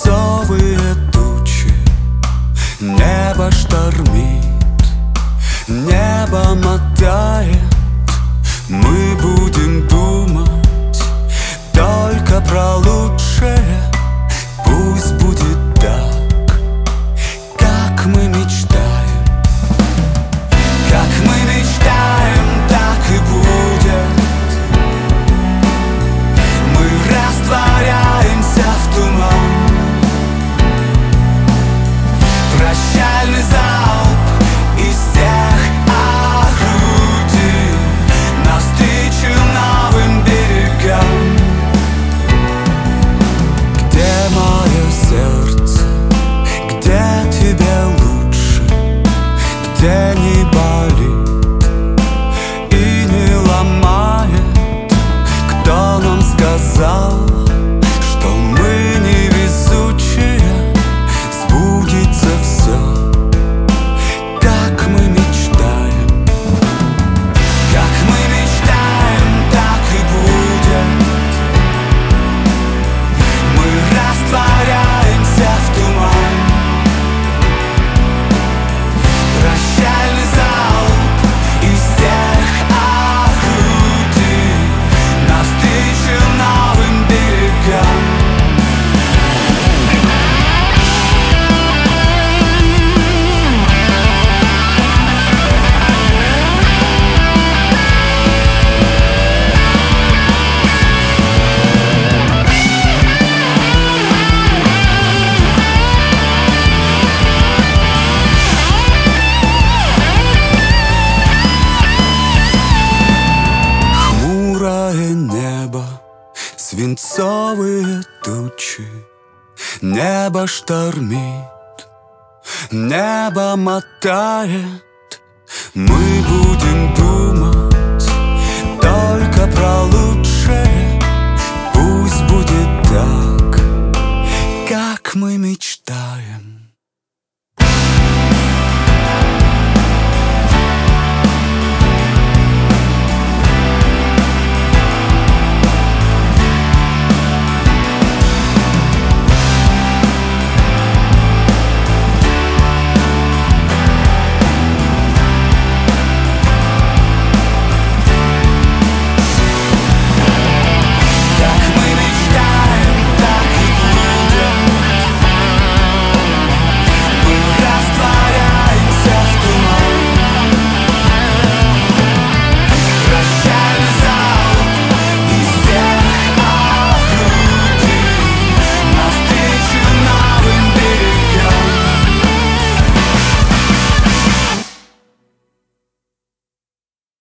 свинцовые тучи, небо штормит, небо мотает. Мы будем думать только про лучшее. Пусть будет так, как мы мечтаем. Как мы мечтаем, так и будет. Мы растворяемся в туман. Прощальный залп из всех орудий навстречу новым берегам. Где мое сердце? Где тебе лучше? Где не болит и не ломает? Кто нам сказал, что мы невезучие? Сбудется все, как мы мечтаем. Как мы мечтаем, так и будет. Мы растворяемся в туман. Прощальный залп из всех орудий навстречу новым берегам. Хмурое небо, свинцовые тучи, небо штормит, небо мотает. Мы будем думать только про лучшее. Пусть будет так, как мы мечтаем.